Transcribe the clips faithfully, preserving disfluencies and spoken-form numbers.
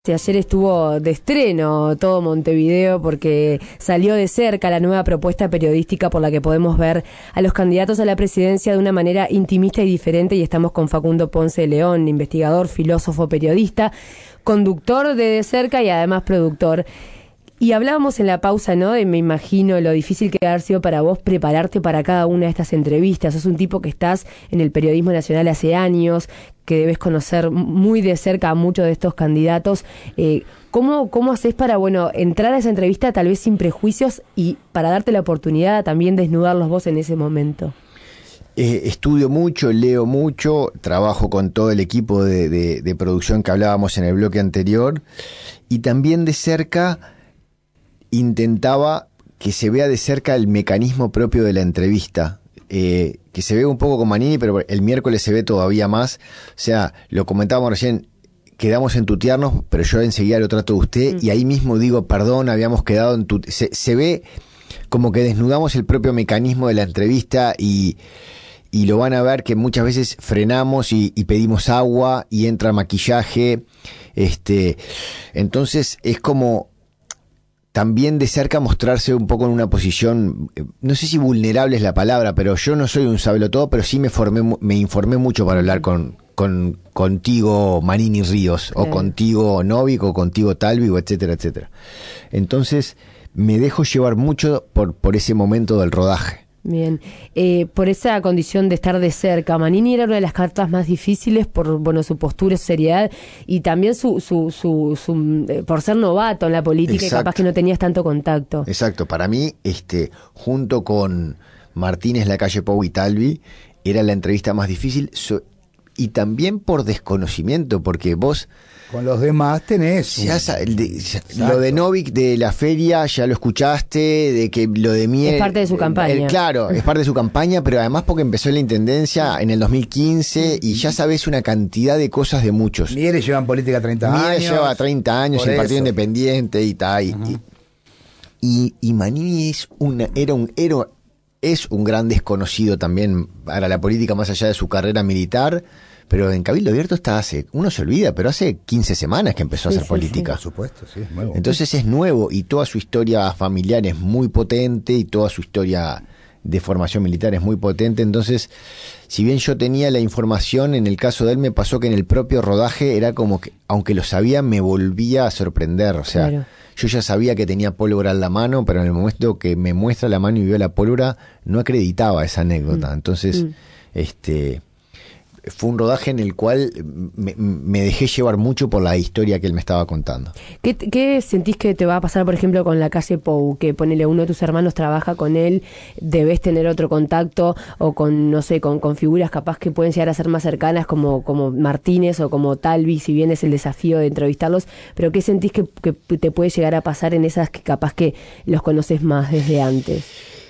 Ayer estuvo de estreno todo Montevideo porque salió de cerca la nueva propuesta periodística por la que podemos ver a los candidatos a la presidencia de una manera intimista y diferente, y estamos con Facundo Ponce de León, investigador, filósofo, periodista, conductor de De Cerca y además productor. Y hablábamos en la pausa, ¿no?, de, me imagino, lo difícil que ha sido para vos prepararte para cada una de estas entrevistas. Sos un tipo que estás en el periodismo nacional hace años, que debes conocer muy de cerca a muchos de estos candidatos. Eh, ¿cómo, ¿Cómo haces para, bueno, entrar a esa entrevista tal vez sin prejuicios y para darte la oportunidad de también desnudarlos vos en ese momento? Eh, estudio mucho, leo mucho, trabajo con todo el equipo de, de, de producción que hablábamos en el bloque anterior, y también de cerca intentaba que se vea de cerca el mecanismo propio de la entrevista, eh, que se ve un poco con Manini, pero el miércoles se ve todavía más. O sea, lo comentábamos recién, quedamos en tutearnos, pero yo enseguida lo trato de usted, mm. y ahí mismo digo, perdón, habíamos quedado en tu... Se, se ve como que desnudamos el propio mecanismo de la entrevista, y, y lo van a ver que muchas veces frenamos y, y pedimos agua y entra maquillaje. Este, entonces es como... también de cerca mostrarse un poco en una posición, no sé si vulnerable es la palabra, pero yo no soy un sabelotodo, pero sí me formé, me informé mucho para hablar con, con contigo Manini Ríos, o contigo Novik, o contigo Talvi, o etcétera, etcétera. Entonces me dejo llevar mucho por, por ese momento del rodaje. Bien, eh, por esa condición de estar de cerca, Manini era una de las cartas más difíciles por, bueno, su postura, su seriedad, y también su, su, su, su eh, por ser novato en la política. Exacto. Y capaz que no tenías tanto contacto. Exacto, para mí, este, junto con Martínez, Lacalle Pou y Talvi, era la entrevista más difícil, so, y también por desconocimiento, porque vos... Con los demás tenés. Ya, de, ya, lo de Novik de la feria ya lo escuchaste, de que lo de Mier... Es parte de su campaña. El, claro, es parte de su campaña, pero además porque empezó la intendencia en el dos mil quince y ya sabés una cantidad de cosas de muchos. Mieres lleva en política treinta años. Mieres lleva treinta años en el Partido Independiente y tal. Y, uh-huh. y, y Manini es una, era un héroe, es un gran desconocido también para la política más allá de su carrera militar. Pero en Cabildo Abierto está hace, uno se olvida, pero hace quince semanas que empezó a hacer sí, política. Sí, por supuesto, sí, es nuevo. Entonces es nuevo, y toda su historia familiar es muy potente, y toda su historia de formación militar es muy potente. Entonces, si bien yo tenía la información, en el caso de él me pasó que en el propio rodaje era como que, aunque lo sabía, me volvía a sorprender. O sea, claro, yo ya sabía que tenía pólvora en la mano, pero en el momento que me muestra la mano y veo la pólvora, no acreditaba esa anécdota. Mm. Entonces, mm. este... fue un rodaje en el cual me, me dejé llevar mucho por la historia que él me estaba contando. ¿Qué, ¿Qué sentís que te va a pasar, por ejemplo, con Lacalle Pou? Que ponele, uno de tus hermanos trabaja con él, debes tener otro contacto, o con, no sé, con, con figuras capaz que pueden llegar a ser más cercanas, como, como Martínez o como Talvi, si bien es el desafío de entrevistarlos, pero ¿qué sentís que, que te puede llegar a pasar en esas que capaz que los conoces más desde antes?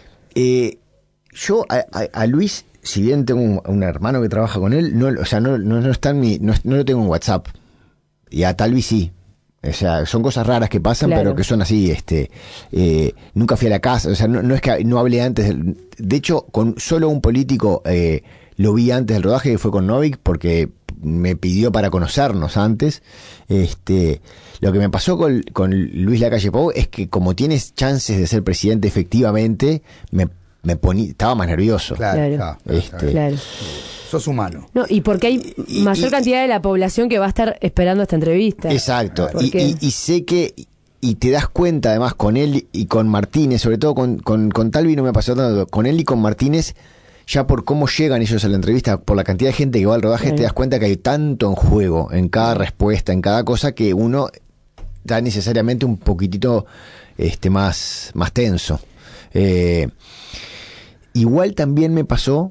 Eh, yo a, a, a Luis, si bien tengo un, un hermano que trabaja con él, no, o sea, no, no, no está en mi, no, no lo tengo en WhatsApp. Y a Talvi sí. O sea, son cosas raras que pasan, claro, pero que son así, este, eh, nunca fui a la casa, o sea, no, no es que no hablé antes, del, de hecho, con solo un político eh, lo vi antes del rodaje, que fue con Novik, porque me pidió para conocernos antes. Este, lo que me pasó con, con Luis Lacalle Pou es que como tienes chances de ser presidente efectivamente, me me ponía, estaba más nervioso. Claro, claro, este, claro. Sos humano. No, y porque hay y, mayor y, cantidad de la población que va a estar esperando esta entrevista. Exacto. Y, y, y sé que, y te das cuenta además con él y con Martínez, sobre todo con, con, con Talvi no me pasó tanto, con él y con Martínez, ya por cómo llegan ellos a la entrevista, por la cantidad de gente que va al rodaje, claro, te das cuenta que hay tanto en juego, en cada respuesta, en cada cosa, que uno da necesariamente un poquitito este, más, más tenso. Eh, igual también me pasó,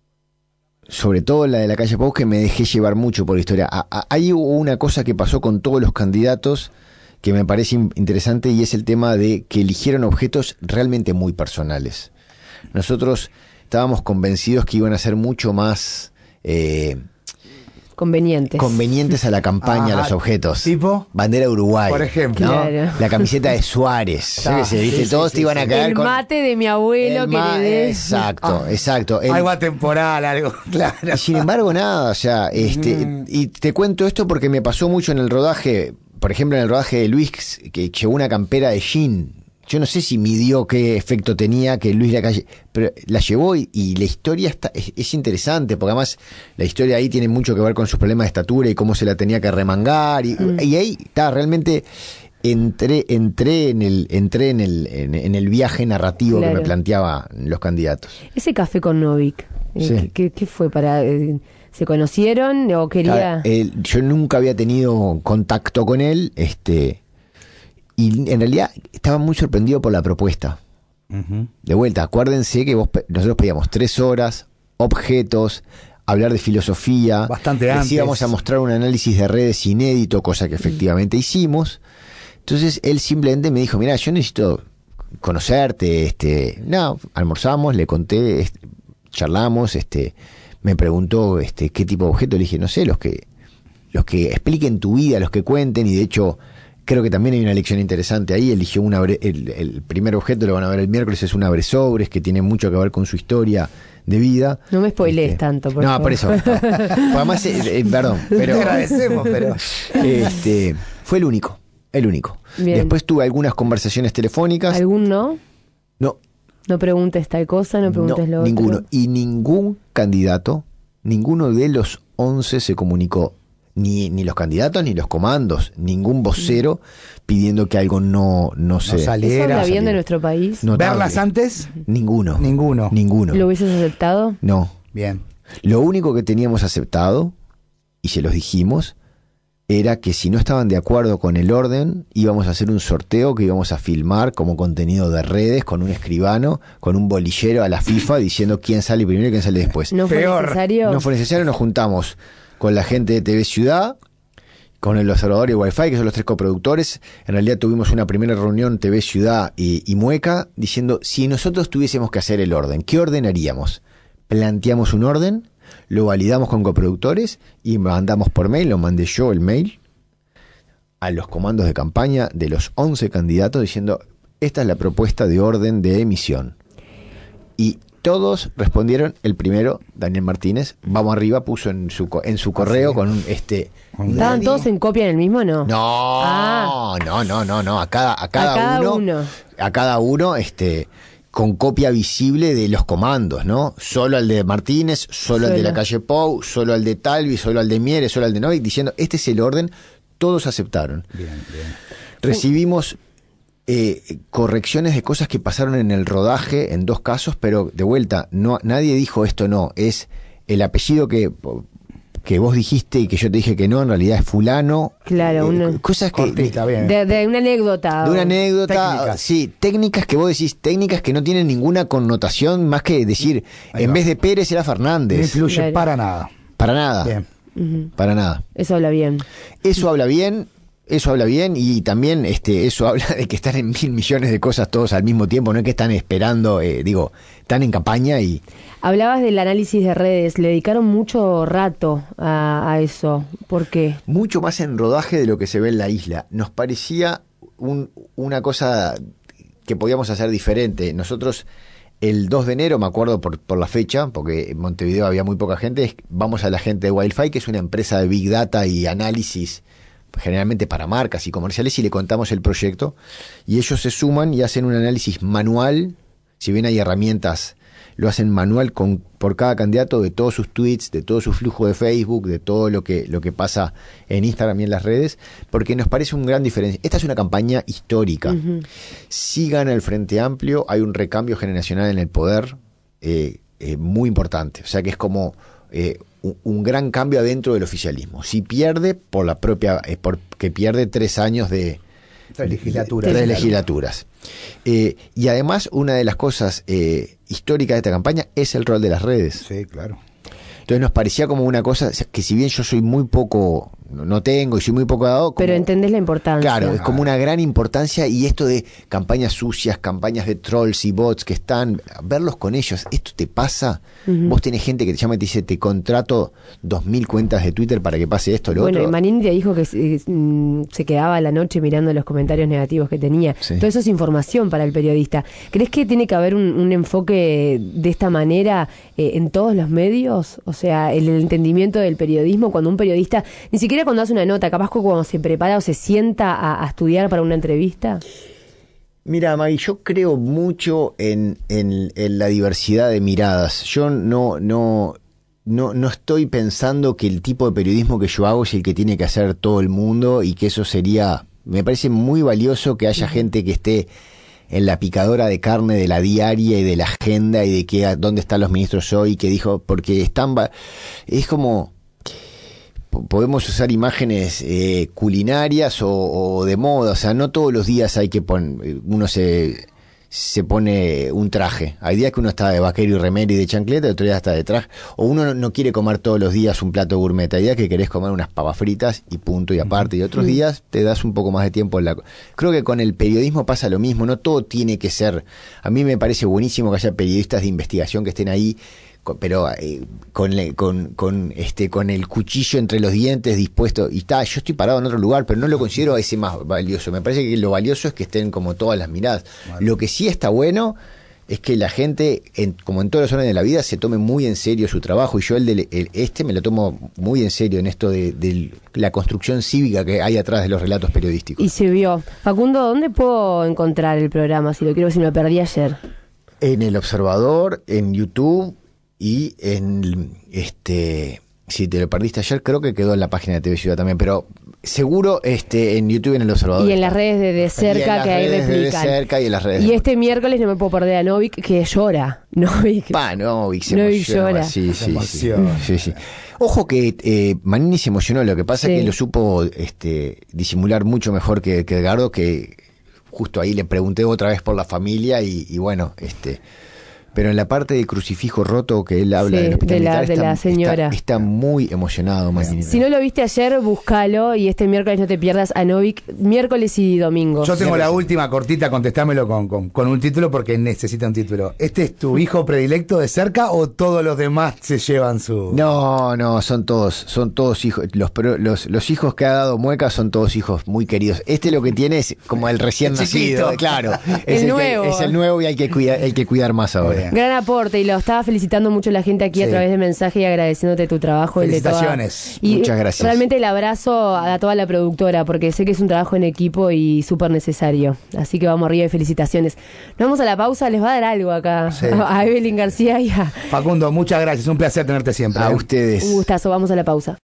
sobre todo la de Lacalle Pou, que me dejé llevar mucho por la historia. A, a, hay una cosa que pasó con todos los candidatos que me parece interesante, y es el tema de que eligieron objetos realmente muy personales. Nosotros estábamos convencidos que iban a ser mucho más eh, convenientes convenientes a la campaña. Ajá, los objetos. ¿Tipo? Bandera de Uruguay, por ejemplo, ¿no? Claro. La camiseta de Suárez. Ah, ¿Sí? ¿Viste? Sí, Todos sí, te iban a sí. caer el con mate de mi abuelo que ma- le des. Exacto, Ah, exacto. El, algo atemporal, algo, claro. Sin embargo, nada, o sea, este, Mm. y te cuento esto porque me pasó mucho en el rodaje. por ejemplo, en el rodaje de Luis, que llevó una campera de jean. Yo no sé si midió qué efecto tenía que Luis Lacalle, pero la llevó y, y la historia está, es, es interesante, porque además la historia ahí tiene mucho que ver con sus problemas de estatura y cómo se la tenía que remangar. Y, mm. y ahí está, realmente entré, entré en el, entré en el, en, en el viaje narrativo claro. que me planteaba los candidatos. Ese café con Novik, sí. ¿qué, qué fue para? Eh, ¿Se conocieron o quería? Claro, él, yo nunca había tenido contacto con él, este. Y en realidad estaba muy sorprendido por la propuesta. Uh-huh. De vuelta, acuérdense que vos, nosotros pedíamos tres horas, objetos, hablar de filosofía. Bastante antes. Les íbamos a mostrar un análisis de redes inédito, cosa que efectivamente uh-huh. hicimos. Entonces él simplemente me dijo, mira, yo necesito conocerte. Este, no, almorzamos, le conté, este, charlamos, este, me preguntó este, qué tipo de objeto. Le dije, no sé, los que, los que expliquen tu vida, los que cuenten, y de hecho... Creo que también hay una lección interesante ahí. Eligió un abre, el, el primer objeto, lo van a ver el miércoles, es un abresobres que tiene mucho que ver con su historia de vida. No me spoilees este, tanto, por No, favor. por eso. No. Además, eh, eh, perdón, pero... Te agradecemos, pero... Este, fue el único, el único. Bien. Después tuve algunas conversaciones telefónicas. ¿Algún no? No. No preguntes tal cosa, no preguntes no, lo ninguno. otro. Y ningún candidato, ninguno de los once se comunicó. Ni, ni los candidatos ni los comandos, ningún vocero pidiendo que algo no, no se no saliera. ¿Eso habla bien de nuestro país? Notable. ¿Verlas antes? Ninguno. Ninguno. Ninguno. ¿Lo hubieses aceptado? No. Bien. Lo único que teníamos aceptado, y se los dijimos, era que si no estaban de acuerdo con el orden, íbamos a hacer un sorteo que íbamos a filmar como contenido de redes con un escribano, con un bolillero a la FIFA diciendo quién sale primero y quién sale después. ¿No fue Peor. necesario? No fue necesario, nos juntamos con la gente de T V Ciudad, con el Observador y Wi-Fi, que son los tres coproductores. En realidad tuvimos una primera reunión T V Ciudad y, y Mueca, diciendo, si nosotros tuviésemos que hacer el orden, ¿qué orden haríamos? Planteamos un orden, lo validamos con coproductores y mandamos por mail, lo mandé yo el mail, a los comandos de campaña de los once candidatos, diciendo, esta es la propuesta de orden de emisión. Y todos respondieron. El primero, Daniel Martínez, vamos arriba, puso en su en su correo ¿sí? con un este. ¿Estaban nadie... todos en copia en el mismo, no? No, ah. no, no, no, no. A cada, a cada, a cada uno, uno, a cada uno, este, con copia visible de los comandos, ¿no? Solo al de Martínez, solo, solo. al de la calle Pou, solo al de Talvi, solo al de Mieres, solo al de Novik, diciendo, este es el orden. Todos aceptaron. Bien, bien. Recibimos Eh, correcciones de cosas que pasaron en el rodaje en dos casos, pero de vuelta, no, nadie dijo esto no, es el apellido que, que vos dijiste y que yo te dije que no, en realidad es fulano. Claro, eh, una, cosas que... cortita, bien. De, de una anécdota. De una anécdota, técnicas. sí, técnicas que vos decís, técnicas que no tienen ninguna connotación más que decir, ahí en va. vez de Pérez era Fernández. No influye claro. para nada. Para nada. Bien. Uh-huh. Para nada. Eso habla bien. Eso habla bien. Eso habla bien y también este eso habla de que están en mil millones de cosas todos al mismo tiempo, no es que están esperando, eh, digo, están en campaña y... Hablabas del análisis de redes, le dedicaron mucho rato a, a eso, ¿por qué? Mucho más en rodaje de lo que se ve en la isla. Nos parecía un, una cosa que podíamos hacer diferente. Nosotros el dos de enero, me acuerdo por, por la fecha, porque en Montevideo había muy poca gente, vamos a la gente de Wi-Fi, que es una empresa de Big Data y análisis generalmente para marcas y comerciales, y le contamos el proyecto y ellos se suman y hacen un análisis manual, si bien hay herramientas, lo hacen manual con, por cada candidato, de todos sus tweets, de todo su flujo de Facebook, de todo lo que, lo que pasa en Instagram y en las redes, porque nos parece un gran diferencia. Esta es una campaña histórica. Uh-huh. Si gana el Frente Amplio, hay un recambio generacional en el poder eh, eh, muy importante, o sea que es como eh, un, un gran cambio adentro del oficialismo. Si pierde, por la propia, eh, porque pierde tres años de tres legislaturas. Tres legislaturas. Eh, y además, una de las cosas eh, históricas de esta campaña es el rol de las redes. Sí, claro. Entonces nos parecía como una cosa que, si bien yo soy muy poco, no tengo y soy muy poco dado, como, pero entendés la importancia. Claro, es como una gran importancia, y esto de campañas sucias, campañas de trolls y bots que están, verlos con ellos, esto te pasa. Uh-huh. Vos tenés gente que te llama y te dice, te contrato dos mil cuentas de Twitter para que pase esto o lo bueno, otro. Bueno, Manini te dijo que se, se quedaba a la noche mirando los comentarios negativos que tenía. Sí. Todo eso es información para el periodista. ¿Crees que tiene que haber un, un enfoque de esta manera eh, en todos los medios? O sea, el, el entendimiento del periodismo, cuando un periodista, ni siquiera siquiera cuando hace una nota, capaz que cuando se prepara o se sienta a, a estudiar para una entrevista? Mira, Maggie, yo creo mucho en, en, en la diversidad de miradas. Yo no, no, no, no estoy pensando que el tipo de periodismo que yo hago es el que tiene que hacer todo el mundo y que eso sería... Me parece muy valioso que haya gente que esté en la picadora de carne de la diaria y de la agenda y de que dónde están los ministros hoy, que dijo, porque están... Es como... Podemos usar imágenes eh, culinarias o, o de moda, o sea, no todos los días hay que poner, uno se, se pone un traje. Hay días que uno está de vaquero y remera y de chancleta, y otro día está de traje. O uno no, no quiere comer todos los días un plato gourmet. Hay días que querés comer unas papas fritas y punto y aparte. Y otros días te das un poco más de tiempo en la... Creo que con el periodismo pasa lo mismo, no todo tiene que ser... A mí me parece buenísimo que haya periodistas de investigación que estén ahí, pero eh, con, con, con, este, con el cuchillo entre los dientes dispuesto, y está, yo estoy parado en otro lugar, pero no lo considero ese más valioso. Me parece que lo valioso es que estén como todas las miradas. Vale. Lo que sí está bueno es que la gente, en, como en todas las zonas de la vida, se tome muy en serio su trabajo, y yo el de el, este me lo tomo muy en serio en esto de, de la construcción cívica que hay atrás de los relatos periodísticos. Y se vio. Facundo, ¿dónde puedo encontrar el programa? Si lo quiero, si me lo perdí ayer. En El Observador, en YouTube, y en este, si te lo perdiste ayer, creo que quedó en la página de T V Ciudad también, pero seguro este en YouTube, en El Observador. Y en las redes de De Cerca, que ahí replican. De Cerca y en las redes. Y este miércoles no me puedo perder a Novik, que llora. Novik. Pa, Novik se Novik emociona. llora. Sí, sí, sí, sí, sí. Ojo que eh, Manini se emocionó, lo que pasa sí. es que lo supo este, disimular mucho mejor que, que Edgardo, que justo ahí le pregunté otra vez por la familia y, y bueno, este... Pero en la parte de crucifijo roto que él habla sí, del hospital de la, militar, de está, la señora. Está, está muy emocionado, Manini. Si no lo viste ayer, búscalo, y este miércoles no te pierdas a Novik, miércoles y domingo. Yo tengo la última cortita, contestámelo con, con, con un título porque necesita un título. ¿Este es tu hijo predilecto De Cerca o todos los demás se llevan su...? No, no, son todos, son todos hijos, los, los, los hijos que ha dado Mueca son todos hijos muy queridos. Este lo que tiene es como el recién nacido, claro. El es nuevo. El que, es el nuevo y hay que cuidar, hay que cuidar más ahora. Gran aporte. Y lo estaba felicitando mucho la gente aquí sí. a través de mensaje y agradeciéndote tu trabajo. Felicitaciones. Y de toda... y muchas gracias. Realmente el abrazo a toda la productora, porque sé que es un trabajo en equipo y súper necesario. Así que vamos arriba y felicitaciones. Nos vamos a la pausa, les va a dar algo acá sí. a Evelyn García y a... Facundo, muchas gracias, un placer tenerte siempre. A ¿eh? ustedes. Un gustazo, vamos a la pausa.